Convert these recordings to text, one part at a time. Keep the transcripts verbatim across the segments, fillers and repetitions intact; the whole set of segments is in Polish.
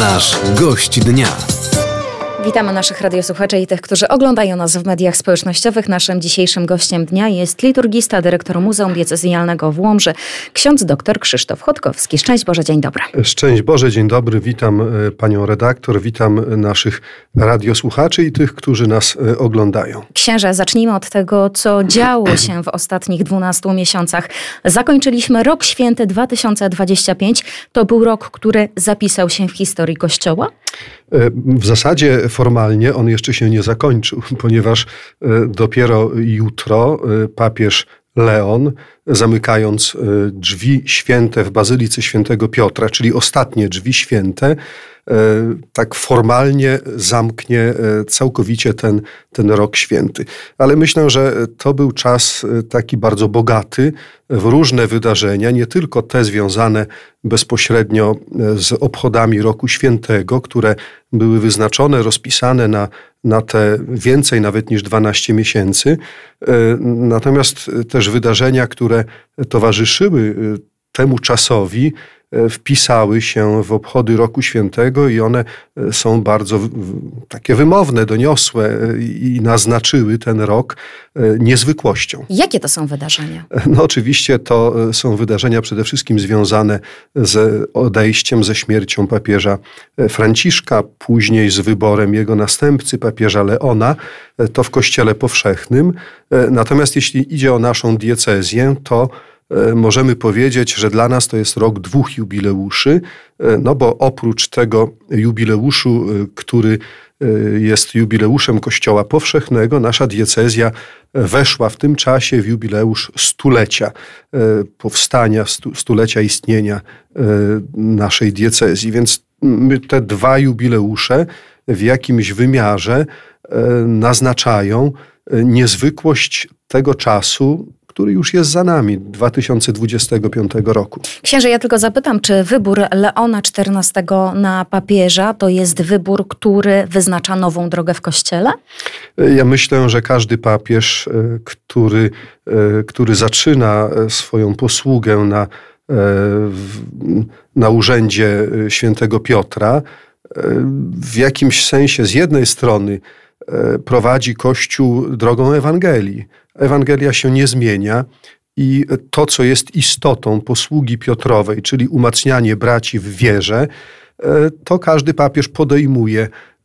Nasz gość dnia. Witamy naszych radiosłuchaczy i tych, którzy oglądają nas w mediach społecznościowych. Naszym dzisiejszym gościem dnia jest liturgista, dyrektor Muzeum Diecezjalnego w Łomży, ksiądz dr Krzysztof Chodkowski. Szczęść Boże, dzień dobry. Szczęść Boże, dzień dobry. Witam panią redaktor, witam naszych radiosłuchaczy i tych, którzy nas oglądają. Księże, zacznijmy od tego, co działo się w ostatnich dwunastu miesiącach. Zakończyliśmy rok święty dwa tysiące dwudziesty piąty. To był rok, który zapisał się w historii Kościoła? W zasadzie formalnie on jeszcze się nie zakończył, ponieważ dopiero jutro papież Leon, zamykając drzwi święte w Bazylice Świętego Piotra, czyli ostatnie drzwi święte, tak formalnie zamknie całkowicie ten, ten rok święty. Ale myślę, że to był czas taki bardzo bogaty w różne wydarzenia, nie tylko te związane bezpośrednio z obchodami roku świętego, które były wyznaczone, rozpisane na, na te więcej nawet niż dwanaście miesięcy. Natomiast też wydarzenia, które towarzyszyły temu czasowi, wpisały się w obchody roku świętego i one są bardzo takie wymowne, doniosłe i naznaczyły ten rok niezwykłością. Jakie to są wydarzenia? No oczywiście to są wydarzenia przede wszystkim związane z odejściem, ze śmiercią papieża Franciszka, później z wyborem jego następcy, papieża Leona, to w Kościele Powszechnym. Natomiast jeśli idzie o naszą diecezję, to możemy powiedzieć, że dla nas to jest rok dwóch jubileuszy, no bo oprócz tego jubileuszu, który jest jubileuszem Kościoła Powszechnego, nasza diecezja weszła w tym czasie w jubileusz stulecia powstania, stu, stulecia istnienia naszej diecezji. Więc te dwa jubileusze w jakimś wymiarze naznaczają niezwykłość tego czasu, który już jest za nami, dwa tysiące dwudziestego piątego roku. Księże, ja tylko zapytam, czy wybór Leona czternastego na papieża to jest wybór, który wyznacza nową drogę w Kościele? Ja myślę, że każdy papież, który, który zaczyna swoją posługę na, na urzędzie świętego Piotra, w jakimś sensie z jednej strony prowadzi Kościół drogą Ewangelii. Ewangelia się nie zmienia i to, co jest istotą posługi Piotrowej, czyli umacnianie braci w wierze, to każdy papież podejmuje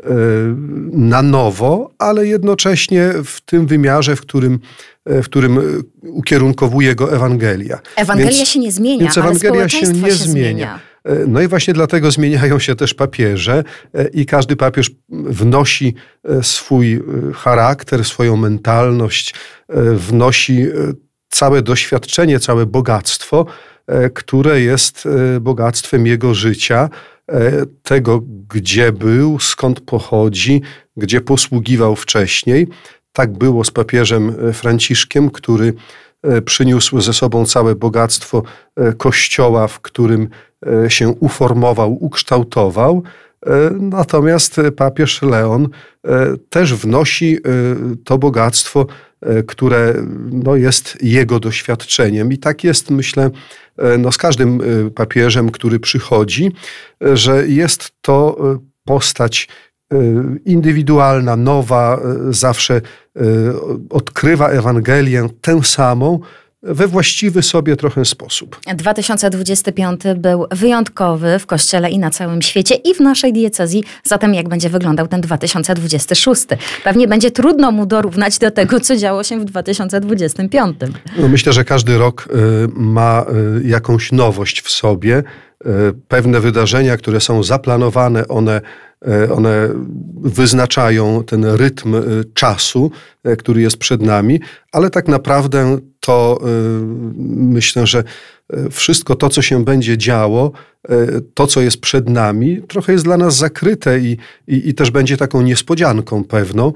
na nowo, ale jednocześnie w tym wymiarze, w którym, w którym ukierunkowuje go Ewangelia. Ewangelia więc, się nie zmienia, więc ale Ewangelia się nie się zmienia. zmienia. No i właśnie dlatego zmieniają się też papieże i każdy papież wnosi swój charakter, swoją mentalność, wnosi całe doświadczenie, całe bogactwo, które jest bogactwem jego życia, tego, gdzie był, skąd pochodzi, gdzie posługiwał wcześniej. Tak było z papieżem Franciszkiem, który przyniósł ze sobą całe bogactwo Kościoła, w którym się uformował, ukształtował. Natomiast papież Leon też wnosi to bogactwo, które no, jest jego doświadczeniem. I tak jest, myślę, no, z każdym papieżem, który przychodzi, że jest to postać indywidualna, nowa, zawsze odkrywa Ewangelię tę samą, we właściwy sobie trochę sposób. dwa tysiące dwudziesty piąty był wyjątkowy w Kościele i na całym świecie i w naszej diecezji. Zatem jak będzie wyglądał ten dwa tysiące dwudziesty szósty? Pewnie będzie trudno mu dorównać do tego, co działo się w dwa tysiące dwudziestym piątym. No myślę, że każdy rok ma jakąś nowość w sobie. Pewne wydarzenia, które są zaplanowane, one One wyznaczają ten rytm czasu, który jest przed nami, ale tak naprawdę to myślę, że wszystko to, co się będzie działo, to, co jest przed nami, trochę jest dla nas zakryte i, i, i też będzie taką niespodzianką pewną,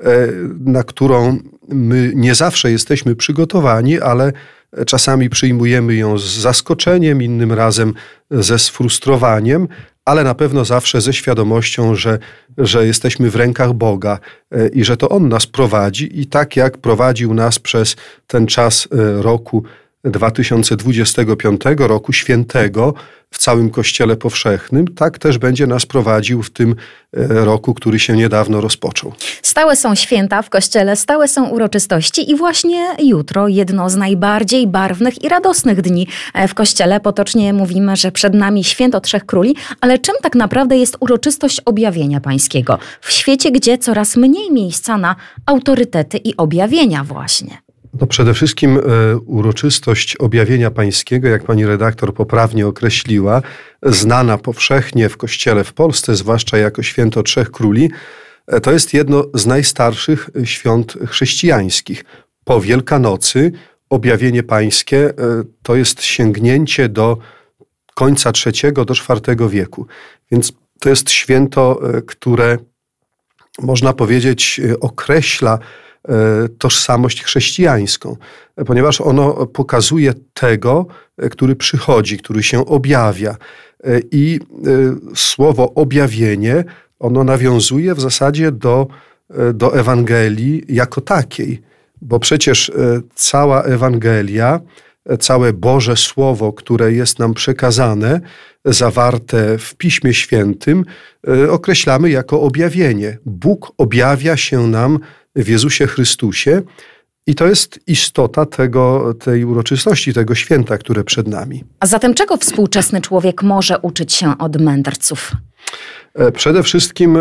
na którą my nie zawsze jesteśmy przygotowani, ale czasami przyjmujemy ją z zaskoczeniem, innym razem ze sfrustrowaniem, ale na pewno zawsze ze świadomością, że, że jesteśmy w rękach Boga i że to On nas prowadzi i tak jak prowadził nas przez ten czas roku dwa tysiące dwudziestego piątego roku, świętego w całym Kościele Powszechnym, tak też będzie nas prowadził w tym roku, który się niedawno rozpoczął. Stałe są święta w Kościele, stałe są uroczystości i właśnie jutro jedno z najbardziej barwnych i radosnych dni w Kościele. Potocznie mówimy, że przed nami Święto Trzech Króli, ale czym tak naprawdę jest uroczystość objawienia pańskiego? W świecie, gdzie coraz mniej miejsca na autorytety i objawienia właśnie. No przede wszystkim e, uroczystość objawienia pańskiego, jak pani redaktor poprawnie określiła, znana powszechnie w Kościele w Polsce, zwłaszcza jako Święto Trzech Króli, e, to jest jedno z najstarszych świąt chrześcijańskich. Po Wielkanocy objawienie pańskie e, to jest sięgnięcie do końca trzeciego do czwartego wieku. Więc to jest święto, e, które można powiedzieć e, określa tożsamość chrześcijańską, ponieważ ono pokazuje tego, który przychodzi, który się objawia. I słowo objawienie, ono nawiązuje w zasadzie do, do Ewangelii jako takiej, bo przecież cała Ewangelia, całe Boże Słowo, które jest nam przekazane, zawarte w Piśmie Świętym, określamy jako objawienie. Bóg objawia się nam w Jezusie Chrystusie i to jest istota tego, tej uroczystości, tego święta, które przed nami. A zatem czego współczesny człowiek może uczyć się od mędrców? Przede wszystkim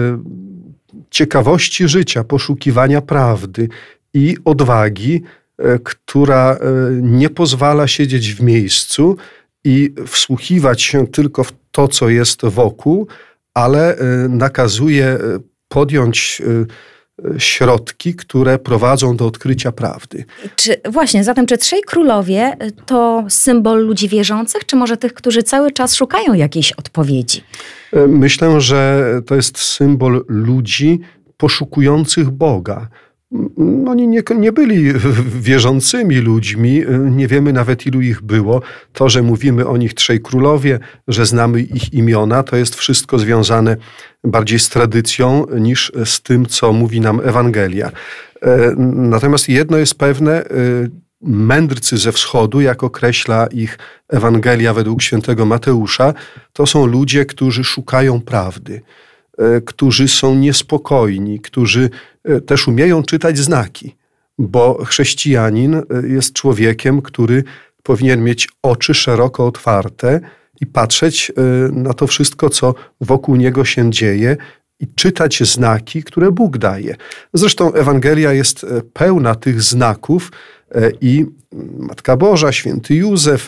ciekawości życia, poszukiwania prawdy i odwagi, która nie pozwala siedzieć w miejscu i wsłuchiwać się tylko w to, co jest wokół, ale nakazuje podjąć środki, które prowadzą do odkrycia prawdy. Czy właśnie, zatem czy Trzej Królowie to symbol ludzi wierzących, czy może tych, którzy cały czas szukają jakiejś odpowiedzi? Myślę, że to jest symbol ludzi poszukujących Boga. Oni nie, nie byli wierzącymi ludźmi, nie wiemy nawet ilu ich było. To, że mówimy o nich Trzej Królowie, że znamy ich imiona, to jest wszystko związane bardziej z tradycją niż z tym, co mówi nam Ewangelia. Natomiast jedno jest pewne, mędrcy ze wschodu, jak określa ich Ewangelia według świętego Mateusza, to są ludzie, którzy szukają prawdy, którzy są niespokojni, którzy też umieją czytać znaki, bo chrześcijanin jest człowiekiem, który powinien mieć oczy szeroko otwarte i patrzeć na to wszystko, co wokół niego się dzieje i czytać znaki, które Bóg daje. Zresztą Ewangelia jest pełna tych znaków i Matka Boża, święty Józef,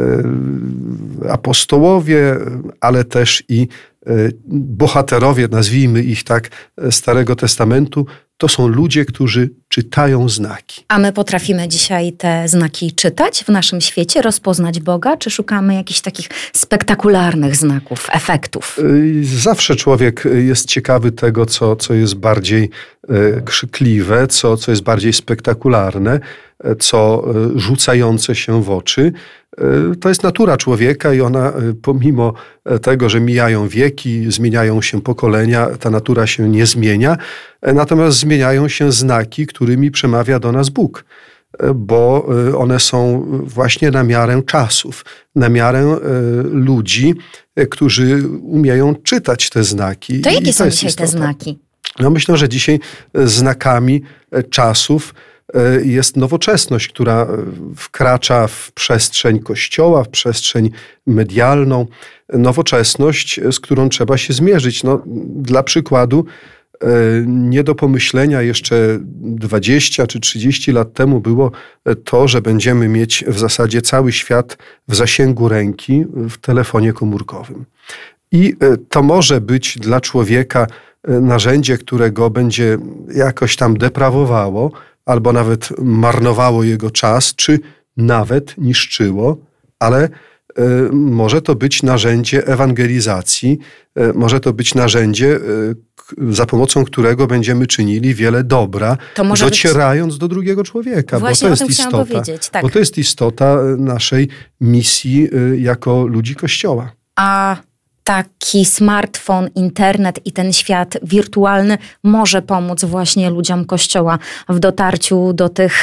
apostołowie, ale też i bohaterowie, nazwijmy ich tak, Starego Testamentu, to są ludzie, którzy czytają znaki. A my potrafimy dzisiaj te znaki czytać w naszym świecie, rozpoznać Boga, czy szukamy jakichś takich spektakularnych znaków, efektów? Zawsze człowiek jest ciekawy tego, co, co jest bardziej krzykliwe, co, co jest bardziej spektakularne, co rzucające się w oczy. To jest natura człowieka i ona, pomimo tego, że mijają wieki, zmieniają się pokolenia, ta natura się nie zmienia, natomiast zmieniają się znaki, którymi przemawia do nas Bóg, bo one są właśnie na miarę czasów, na miarę ludzi, którzy umieją czytać te znaki. To jakie to są dzisiaj istota. te znaki? No myślę, że dzisiaj znakami czasów jest nowoczesność, która wkracza w przestrzeń Kościoła, w przestrzeń medialną. Nowoczesność, z którą trzeba się zmierzyć. No, dla przykładu, nie do pomyślenia jeszcze dwadzieścia czy trzydzieści lat temu było to, że będziemy mieć w zasadzie cały świat w zasięgu ręki w telefonie komórkowym. I to może być dla człowieka narzędzie, które go będzie jakoś tam deprawowało, albo nawet marnowało jego czas, czy nawet niszczyło, ale y, może to być narzędzie ewangelizacji, y, może to być narzędzie, y, k, za pomocą którego będziemy czynili wiele dobra, docierając być... do drugiego człowieka. Właśnie bo to o jest tym istota, powiedzieć. Tak. Bo to jest istota naszej misji y, jako ludzi Kościoła. A taki smartfon, internet i ten świat wirtualny może pomóc właśnie ludziom Kościoła w dotarciu do tych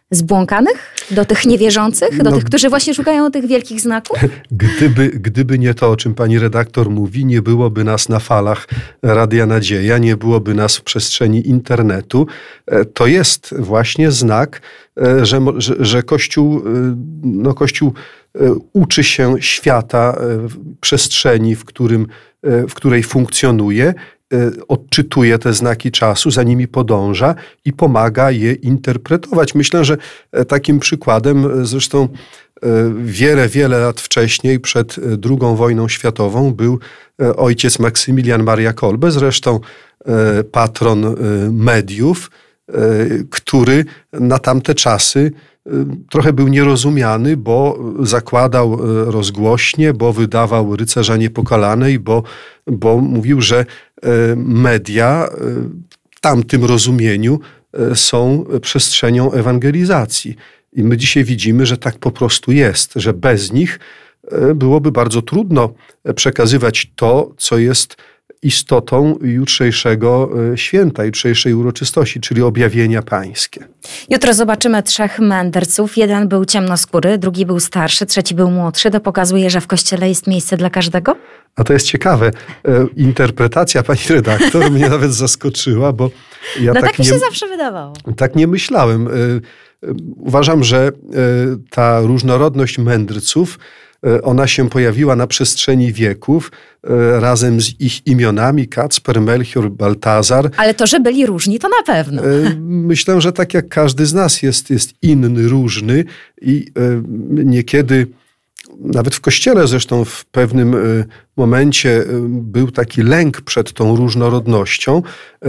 zbłąkanych? Do tych niewierzących? Do no, tych, którzy właśnie szukają tych wielkich znaków? Gdyby, gdyby nie to, o czym pani redaktor mówi, nie byłoby nas na falach Radia Nadzieja, nie byłoby nas w przestrzeni internetu. To jest właśnie znak, że, że, że Kościół, no Kościół uczy się świata, przestrzeni, w, którym, w której funkcjonuje, odczytuje te znaki czasu, za nimi podąża i pomaga je interpretować. Myślę, że takim przykładem, zresztą wiele, wiele lat wcześniej, przed drugą wojną światową, był ojciec Maksymilian Maria Kolbe, zresztą patron mediów, który na tamte czasy trochę był nierozumiany, bo zakładał rozgłośnie, bo wydawał Rycerza Niepokalanej, bo, bo mówił, że media w tamtym rozumieniu są przestrzenią ewangelizacji. I my dzisiaj widzimy, że tak po prostu jest, że bez nich byłoby bardzo trudno przekazywać to, co jest istotą jutrzejszego święta, jutrzejszej uroczystości, czyli objawienia pańskie. Jutro zobaczymy trzech mędrców. Jeden był ciemnoskóry, drugi był starszy, trzeci był młodszy. To pokazuje, że w Kościele jest miejsce dla każdego? A to jest ciekawe. Interpretacja pani redaktor mnie nawet zaskoczyła, bo ja no tak, tak mi nie, się zawsze wydawało. Tak nie myślałem. Uważam, że ta różnorodność mędrców, ona się pojawiła na przestrzeni wieków razem z ich imionami Kacper, Melchior, Baltazar. Ale to, że byli różni, to na pewno. Myślę, że tak jak każdy z nas jest, jest inny, różny i niekiedy nawet w Kościele zresztą w pewnym momencie był taki lęk przed tą różnorodnością,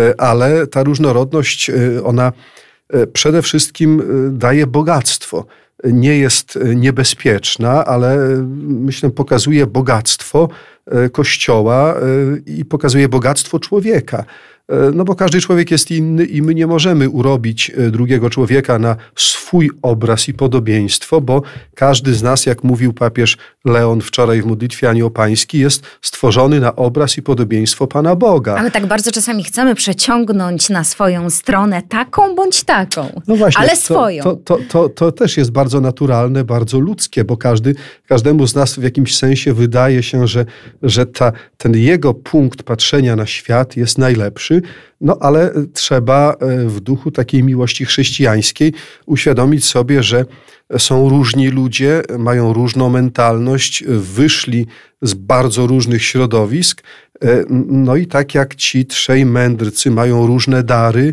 ale ta różnorodność, ona przede wszystkim daje bogactwo. Nie jest niebezpieczna, ale myślę, pokazuje bogactwo Kościoła i pokazuje bogactwo człowieka. No bo każdy człowiek jest inny i my nie możemy urobić drugiego człowieka na swój obraz i podobieństwo, bo każdy z nas, jak mówił papież Leon wczoraj w modlitwie anioł-pańskiej, jest stworzony na obraz i podobieństwo Pana Boga. Ale tak bardzo czasami chcemy przeciągnąć na swoją stronę taką bądź taką, no właśnie, ale to, swoją. To, to, to, to też jest bardzo naturalne, bardzo ludzkie, bo każdy, każdemu z nas w jakimś sensie wydaje się, że, że ta, ten jego punkt patrzenia na świat jest najlepszy. No ale trzeba w duchu takiej miłości chrześcijańskiej uświadomić sobie, że są różni ludzie, mają różną mentalność, wyszli z bardzo różnych środowisk. No i tak jak ci trzej mędrcy mają różne dary,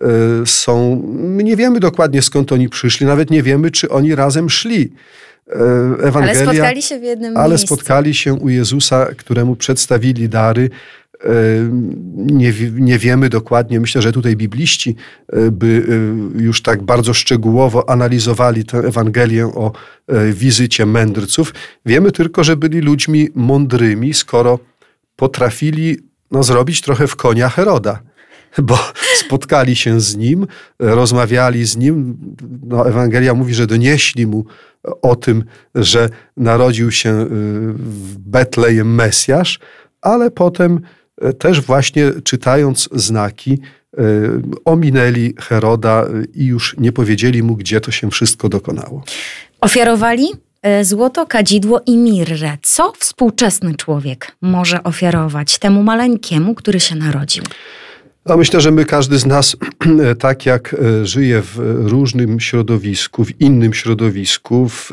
są, my nie wiemy dokładnie skąd oni przyszli, nawet nie wiemy, czy oni razem szli. Ewangelia, ale spotkali się w jednym ale miejscu. spotkali się u Jezusa, któremu przedstawili dary. Nie, nie wiemy dokładnie, myślę, że tutaj bibliści by już tak bardzo szczegółowo analizowali tę Ewangelię o wizycie mędrców. Wiemy tylko, że byli ludźmi mądrymi, skoro potrafili no, zrobić trochę w konia Heroda. Bo spotkali się z nim, rozmawiali z nim. No, Ewangelia mówi, że donieśli mu o tym, że narodził się w Betlejem Mesjasz, ale potem też właśnie czytając znaki ominęli Heroda i już nie powiedzieli mu, gdzie to się wszystko dokonało. Ofiarowali złoto, kadzidło i mirrę. Co współczesny człowiek może ofiarować temu maleńkiemu, który się narodził? No myślę, że my, każdy z nas, tak jak żyje w różnym środowisku, w innym środowisku, w,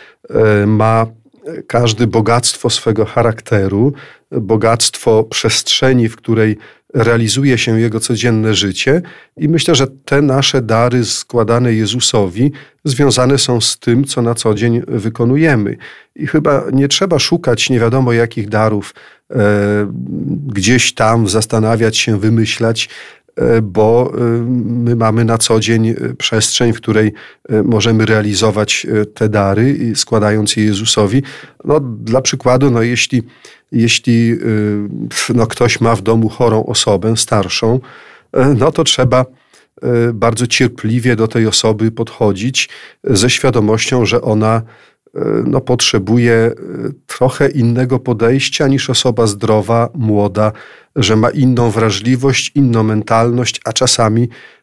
ma każdy bogactwo swego charakteru, bogactwo przestrzeni, w której realizuje się jego codzienne życie. I myślę, że te nasze dary składane Jezusowi związane są z tym, co na co dzień wykonujemy. I chyba nie trzeba szukać nie wiadomo jakich darów, e, gdzieś tam zastanawiać się, wymyślać, e, bo e, my mamy na co dzień przestrzeń, w której e, możemy realizować te dary, składając je Jezusowi. No, dla przykładu, no, jeśli Jeśli no, ktoś ma w domu chorą osobę, starszą, no to trzeba bardzo cierpliwie do tej osoby podchodzić ze świadomością, że ona no, potrzebuje trochę innego podejścia niż osoba zdrowa, młoda, że ma inną wrażliwość, inną mentalność, a czasami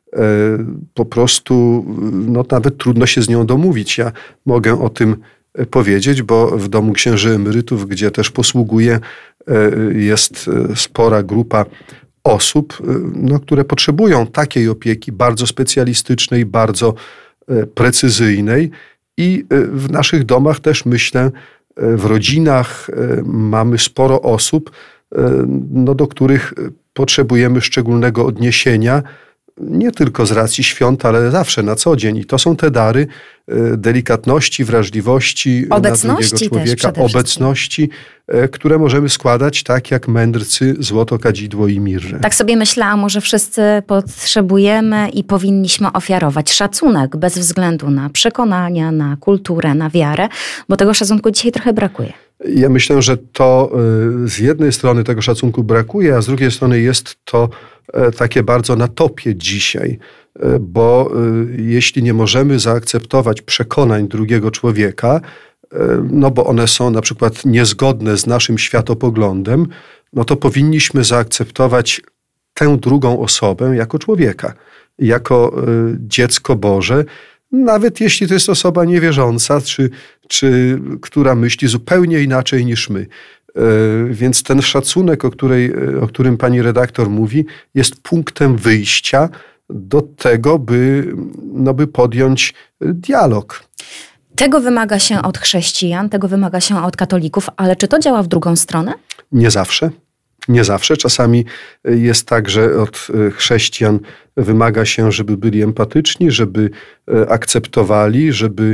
po prostu no, nawet trudno się z nią domówić. Ja mogę o tym powiedzieć, bo w domu księży emerytów, gdzie też posługuję, jest spora grupa osób, no, które potrzebują takiej opieki bardzo specjalistycznej, bardzo precyzyjnej i w naszych domach też myślę, w rodzinach mamy sporo osób, no, do których potrzebujemy szczególnego odniesienia, nie tylko z racji świąt, ale zawsze na co dzień. I to są te dary delikatności, wrażliwości obecności na drugiego człowieka, obecności, które możemy składać tak jak mędrcy złoto, kadzidło i mirrę. Tak sobie myślałam, może wszyscy potrzebujemy i powinniśmy ofiarować szacunek bez względu na przekonania, na kulturę, na wiarę, bo tego szacunku dzisiaj trochę brakuje. Ja myślę, że to z jednej strony tego szacunku brakuje, a z drugiej strony jest to takie bardzo na topie dzisiaj, bo jeśli nie możemy zaakceptować przekonań drugiego człowieka, no bo one są na przykład niezgodne z naszym światopoglądem, no to powinniśmy zaakceptować tę drugą osobę jako człowieka, jako dziecko Boże, nawet jeśli to jest osoba niewierząca, czy, czy która myśli zupełnie inaczej niż my. Więc ten szacunek, o, której, o którym pani redaktor mówi, jest punktem wyjścia do tego, by, no, by podjąć dialog. Tego wymaga się od chrześcijan, tego wymaga się od katolików, ale czy to działa w drugą stronę? Nie zawsze. Nie zawsze. Czasami jest tak, że od chrześcijan wymaga się, żeby byli empatyczni, żeby akceptowali, żeby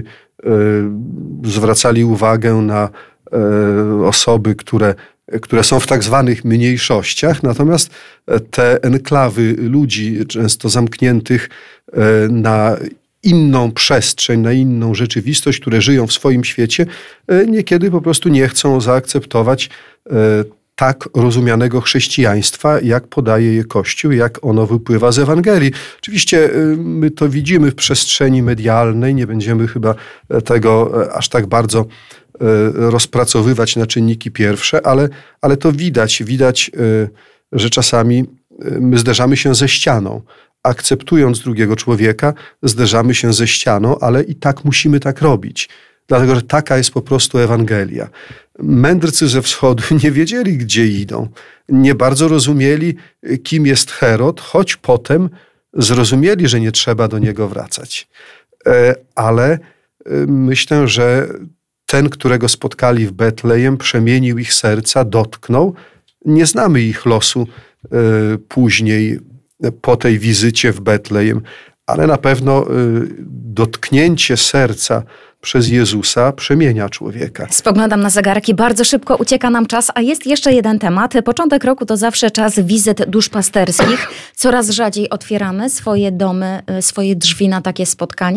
zwracali uwagę na osoby, które, które są w tak zwanych mniejszościach. Natomiast te enklawy ludzi, często zamkniętych na inną przestrzeń, na inną rzeczywistość, które żyją w swoim świecie, niekiedy po prostu nie chcą zaakceptować tak rozumianego chrześcijaństwa, jak podaje je Kościół, jak ono wypływa z Ewangelii. Oczywiście my to widzimy w przestrzeni medialnej, nie będziemy chyba tego aż tak bardzo rozpracowywać na czynniki pierwsze, ale, ale to widać. Widać, że czasami my zderzamy się ze ścianą. Akceptując drugiego człowieka, zderzamy się ze ścianą, ale i tak musimy tak robić. Dlatego, że taka jest po prostu Ewangelia. Mędrcy ze wschodu nie wiedzieli, gdzie idą. Nie bardzo rozumieli, kim jest Herod, choć potem zrozumieli, że nie trzeba do niego wracać. Ale myślę, że ten, którego spotkali w Betlejem, przemienił ich serca, dotknął. Nie znamy ich losu później, po tej wizycie w Betlejem, ale na pewno dotknięcie serca przez Jezusa przemienia człowieka. Spoglądam na zegarki, bardzo szybko ucieka nam czas, a jest jeszcze jeden temat. Początek roku to zawsze czas wizyt duszpasterskich. Coraz rzadziej otwieramy swoje domy, swoje drzwi na takie spotkania?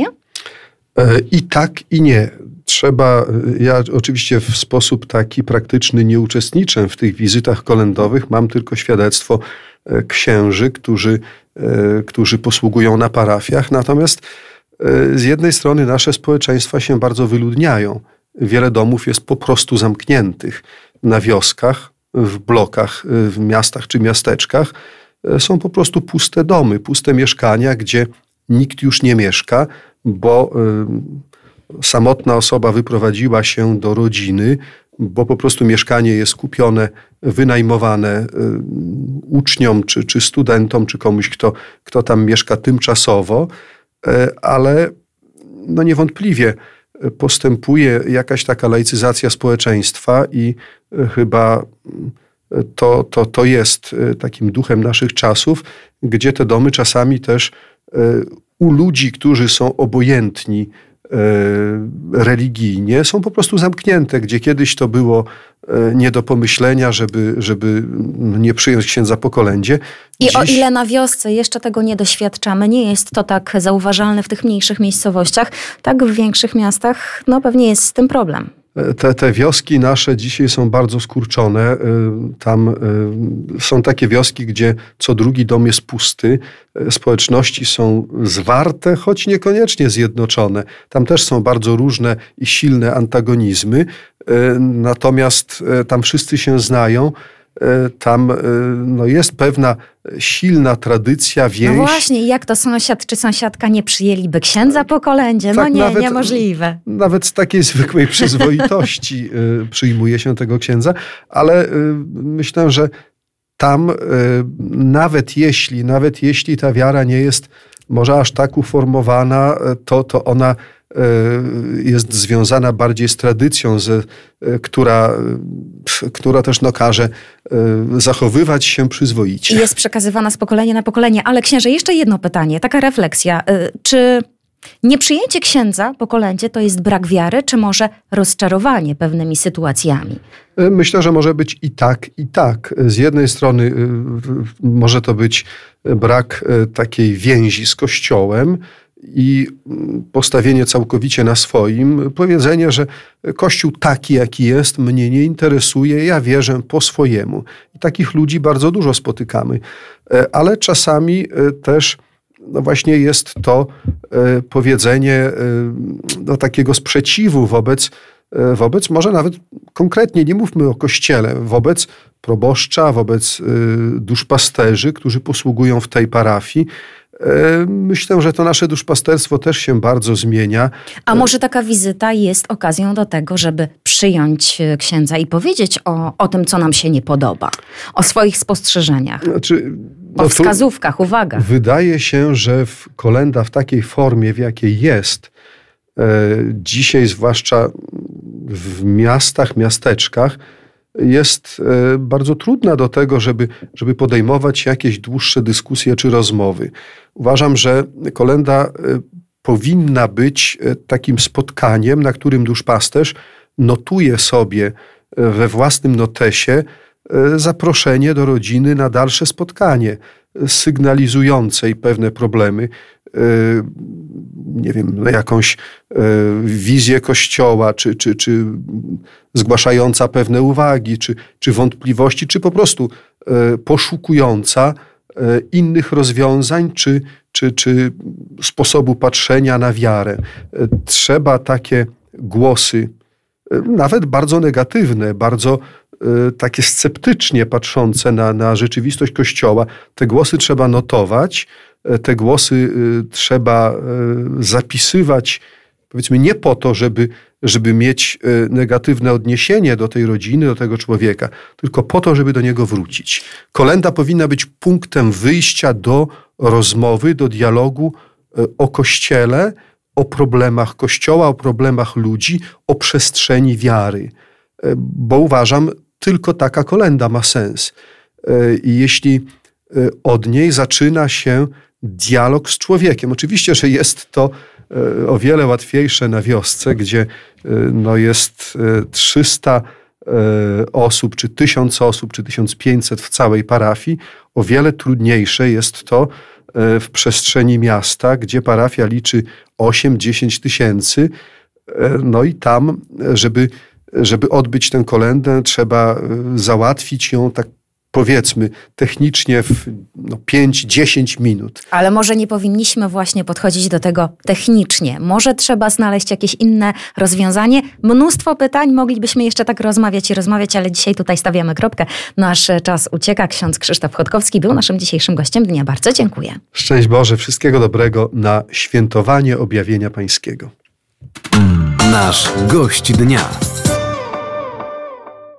I tak, i nie. Trzeba, ja oczywiście w sposób taki praktyczny nie uczestniczę w tych wizytach kolędowych, mam tylko świadectwo księży, którzy, którzy posługują na parafiach, natomiast z jednej strony nasze społeczeństwa się bardzo wyludniają. Wiele domów jest po prostu zamkniętych na wioskach, w blokach, w miastach czy miasteczkach. Są po prostu puste domy, puste mieszkania, gdzie nikt już nie mieszka, bo samotna osoba wyprowadziła się do rodziny, bo po prostu mieszkanie jest kupione, wynajmowane uczniom, czy, czy studentom, czy komuś, kto, kto tam mieszka tymczasowo, ale no niewątpliwie postępuje jakaś taka laicyzacja społeczeństwa i chyba to, to, to jest takim duchem naszych czasów, gdzie te domy czasami też u ludzi, którzy są obojętni religijnie, są po prostu zamknięte, gdzie kiedyś to było nie do pomyślenia, żeby, żeby nie przyjąć księdza po kolędzie. I Dziś... o ile na wiosce jeszcze tego nie doświadczamy, nie jest to tak zauważalne w tych mniejszych miejscowościach, tak w większych miastach, no pewnie jest z tym problem. Te, te wioski nasze dzisiaj są bardzo skurczone. Tam są takie wioski, gdzie co drugi dom jest pusty. Społeczności są zwarte, choć niekoniecznie zjednoczone. Tam też są bardzo różne i silne antagonizmy. Natomiast tam wszyscy się znają tam no, jest pewna silna tradycja, więź. No właśnie, jak to sąsiad czy sąsiadka nie przyjęliby księdza po kolędzie? No tak, nie, nawet, niemożliwe. Nawet z takiej zwykłej przyzwoitości przyjmuje się tego księdza, ale myślę, że tam nawet jeśli, nawet jeśli ta wiara nie jest może aż tak uformowana, to, to ona jest związana bardziej z tradycją, z, która, która też no, każe zachowywać się przyzwoicie. I jest przekazywana z pokolenia na pokolenie. Ale księże, jeszcze jedno pytanie, taka refleksja. Czy nieprzyjęcie księdza po kolędzie to jest brak wiary, czy może rozczarowanie pewnymi sytuacjami? Myślę, że może być i tak, i tak. Z jednej strony może to być brak takiej więzi z Kościołem i postawienie całkowicie na swoim, powiedzenie, że Kościół taki, jaki jest, mnie nie interesuje, ja wierzę po swojemu. I takich ludzi bardzo dużo spotykamy. Ale czasami też no właśnie jest to powiedzenie no, takiego sprzeciwu wobec wobec, może nawet konkretnie, nie mówmy o Kościele, wobec proboszcza, wobec duszpasterzy, którzy posługują w tej parafii. Myślę, że to nasze duszpasterstwo też się bardzo zmienia. A może taka wizyta jest okazją do tego, żeby przyjąć księdza i powiedzieć o, o tym, co nam się nie podoba, o swoich spostrzeżeniach, znaczy, no o wskazówkach, uwagach. Wydaje się, że w kolenda w takiej formie, w jakiej jest, dzisiaj zwłaszcza w miastach, miasteczkach, jest bardzo trudna do tego, żeby, żeby podejmować jakieś dłuższe dyskusje czy rozmowy. Uważam, że kolenda powinna być takim spotkaniem, na którym duszpasterz notuje sobie we własnym notesie zaproszenie do rodziny na dalsze spotkanie, sygnalizującej pewne problemy, nie wiem, jakąś wizję Kościoła, czy, czy, czy zgłaszająca pewne uwagi, czy, czy wątpliwości, czy po prostu poszukująca innych rozwiązań, czy, czy, czy sposobu patrzenia na wiarę. Trzeba takie głosy, nawet bardzo negatywne, bardzo takie sceptycznie patrzące na, na rzeczywistość Kościoła, te głosy trzeba notować, te głosy trzeba zapisywać, powiedzmy nie po to, żeby, żeby mieć negatywne odniesienie do tej rodziny, do tego człowieka, tylko po to, żeby do niego wrócić. Kolenda powinna być punktem wyjścia do rozmowy, do dialogu o Kościele, o problemach Kościoła, o problemach ludzi, o przestrzeni wiary. Bo uważam, tylko taka kolenda ma sens. I jeśli od niej zaczyna się dialog z człowiekiem. Oczywiście, że jest to o wiele łatwiejsze na wiosce, gdzie no jest trzysta osób, czy tysiąc osób, czy tysiąc pięćset w całej parafii. O wiele trudniejsze jest to w przestrzeni miasta, gdzie parafia liczy osiem dziesięć tysięcy. No i tam, żeby, żeby odbyć tę kolendę, trzeba załatwić ją tak, powiedzmy, technicznie w no, pięć dziesięć minut. Ale może nie powinniśmy właśnie podchodzić do tego technicznie. Może trzeba znaleźć jakieś inne rozwiązanie. Mnóstwo pytań, moglibyśmy jeszcze tak rozmawiać i rozmawiać, ale dzisiaj tutaj stawiamy kropkę. Nasz czas ucieka. Ksiądz Krzysztof Chodkowski był naszym dzisiejszym gościem dnia. Bardzo dziękuję. Szczęść Boże, wszystkiego dobrego na świętowanie objawienia Pańskiego. Nasz gość dnia.